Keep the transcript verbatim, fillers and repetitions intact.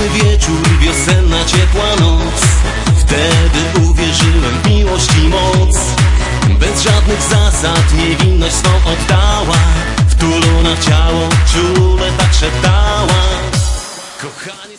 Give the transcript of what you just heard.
Piękny wieczór, wiosenna ciepła noc. Wtedy uwierzyłem w miłość i moc. Bez żadnych zasad niewinność swą oddała. Wtulona w ciało, czule tak szeptała: kochanie.